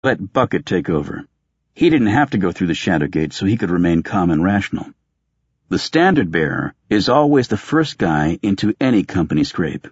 let Bucket take over. He didn't have to go through the shadow gate, so he could remain calm and rational. The standard bearer is always the first guy into any company scrape.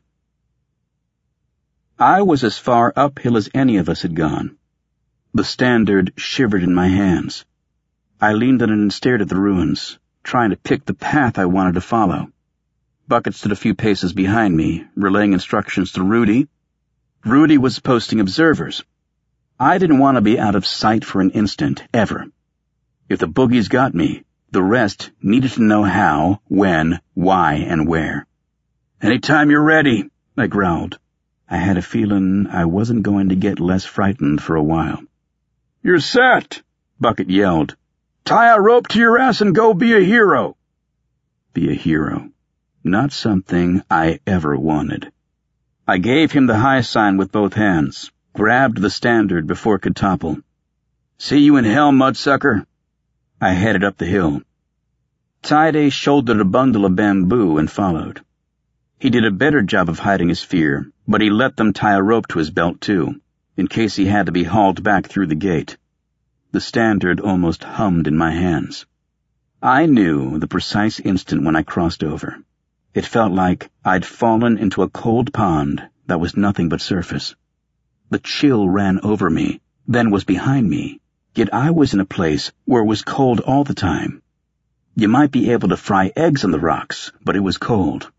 I was as far uphill as any of us had gone. The standard shivered in my hands. I leaned on it and stared at the ruins, trying to pick the path I wanted to follow. Bucket stood a few paces behind me, relaying instructions to Rudy. Rudy was posting observers. I didn't want to be out of sight for an instant, ever. If the boogies got me, the rest needed to know how, when, why, and where. "Anytime you're ready," I growled. I had a feeling I wasn't going to get less frightened for a while. "You're set," Bucket yelled. "Tie a rope to your ass and go be a hero." Be a hero. Not something I ever wanted. I gave him the high sign with both hands, grabbed the standard before it could topple. "See you in hell, mudsucker." I headed up the hill. Tide shouldered a bundle of bamboo and followed. He did a better job of hiding his fear, but he let them tie a rope to his belt too, in case he had to be hauled back through the gate. The standard almost hummed in my hands. I knew the precise instant when I crossed over. It felt like I'd fallen into a cold pond that was nothing but surface. The chill ran over me, then was behind me, yet I was in a place where it was cold all the time. You might be able to fry eggs on the rocks, but it was cold.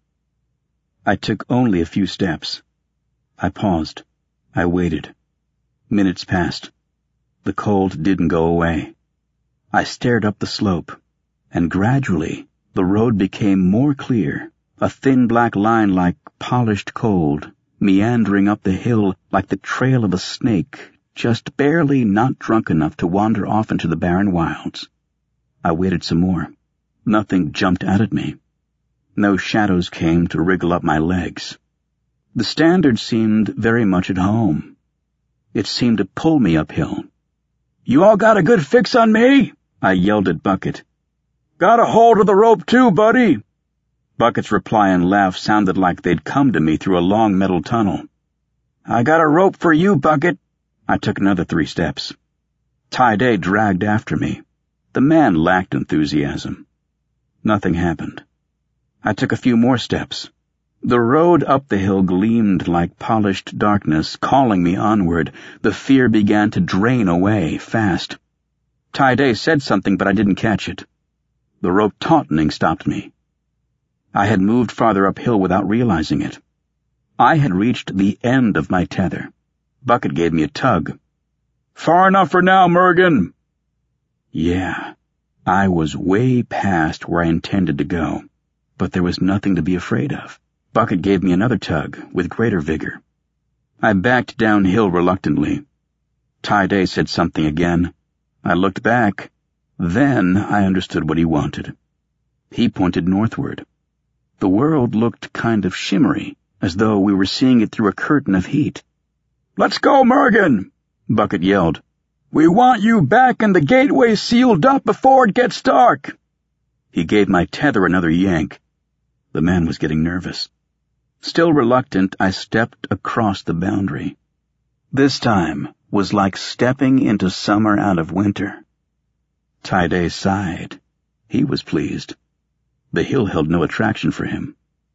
I took only a few steps. I paused. I waited. Minutes passed. The cold didn't go away. I stared up the slope, and gradually the road became more clear, a thin black line like polished gold, meandering up the hill like the trail of a snake, just barely not drunk enough to wander off into the barren wilds. I waited some more. Nothing jumped out at me. No shadows came to wriggle up my legs. The standard seemed very much at home. It seemed to pull me uphill. "You all got a good fix on me?" I yelled at Bucket. "Got a hold of the rope too, buddy." Bucket's reply and laugh sounded like they'd come to me through a long metal tunnel. "I got a rope for you, Bucket." I took another 3 steps. Tide dragged after me. The man lacked enthusiasm. Nothing happened. I took a few more steps. The road up the hill gleamed like polished darkness, calling me onward. The fear began to drain away, fast. Tide said something, but I didn't catch it. The rope tautening stopped me. I had moved farther uphill without realizing it. I had reached the end of my tether. Bucket gave me a tug. "Far enough for now, Mergen." Yeah, I was way past where I intended to go, but there was nothing to be afraid of. Bucket gave me another tug, with greater vigor. I backed downhill reluctantly. Tide said something again. I looked back. Then I understood what he wanted. He pointed northward. The world looked kind of shimmery, as though we were seeing it through a curtain of heat. "Let's go, Mergen!" Bucket yelled. "We want you back in the gateway sealed up before it gets dark." He gave my tether another yank. The man was getting nervous. Still reluctant, I stepped across the boundary. This time was like stepping into summer out of winter. Tide sighed. He was pleased. The hill held no attraction for him.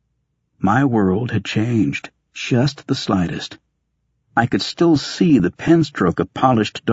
My world had changed, just the slightest. I could still see the penstroke of polished